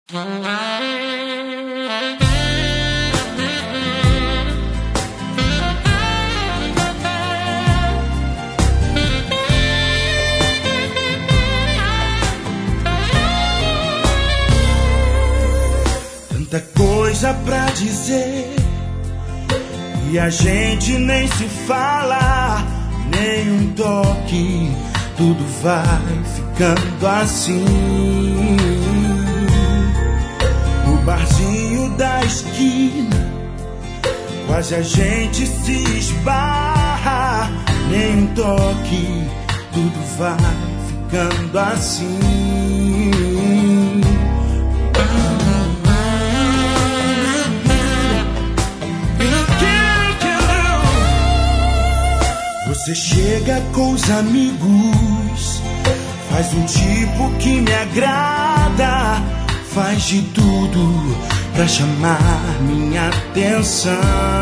Tanta coisa pra dizer e a gente nem se fala, nem um toque, tudo vai ficando assim. No barzinho da esquina, quase a gente se esbarra, nem um toque, tudo vai ficando assim. Você chega com os amigos, faz um tipo que me agrada, faz de tudo pra chamar minha atenção.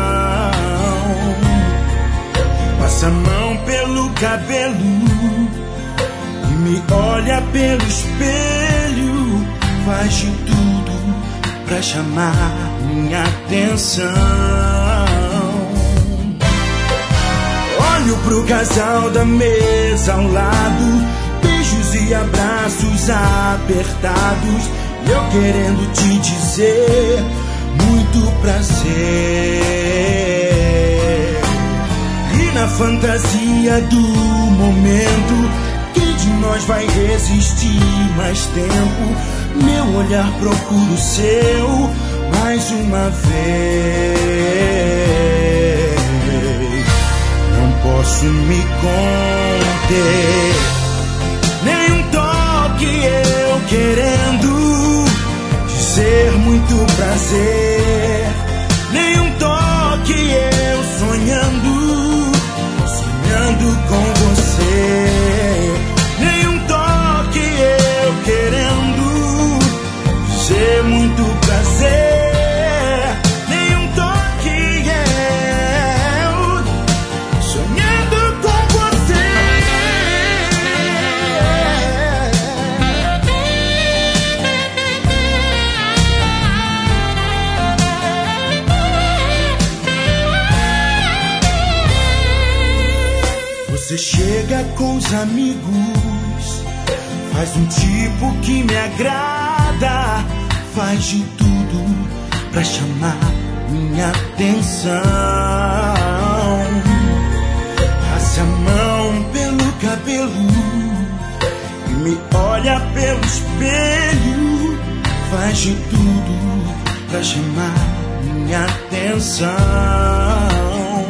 Passa a mão pelo cabelo e me olha pelo espelho, faz de tudo pra chamar minha atenção. Olho pro casal da mesa ao lado, beijos e abraços apertados, e eu querendo te dizer muito prazer. E na fantasia do momento, quem de nós vai resistir mais tempo? Meu olhar procura o seu mais uma vez. Posso me conter, nem um toque eu querendo dizer muito prazer, nem um toque eu sonhando com você, nem um toque eu querendo dizer muito prazer. Você chega com os amigos, faz um tipo que me agrada, faz de tudo pra chamar minha atenção. Passa a mão pelo cabelo e me olha pelo espelho, faz de tudo pra chamar minha atenção.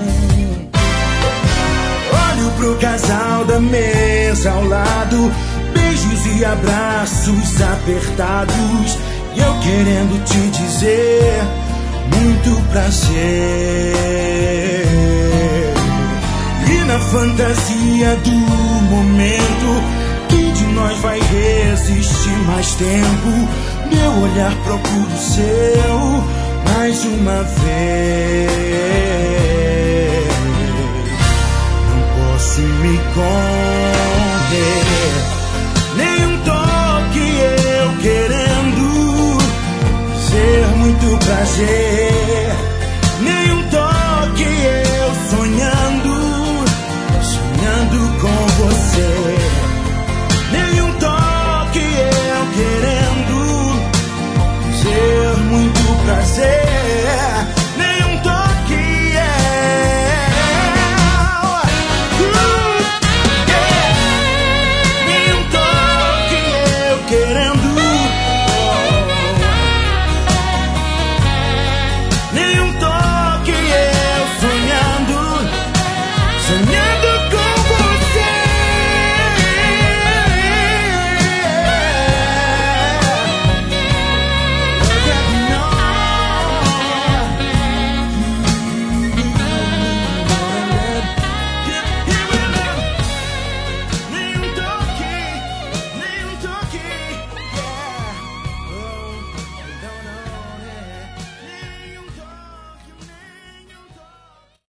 Pro casal da mesa ao lado, beijos e abraços apertados, e eu querendo te dizer muito prazer. E na fantasia do momento, quem de nós vai resistir mais tempo? Meu olhar procura o seu mais uma vez. Posso me conter, nem um toque eu querendo ser muito prazer.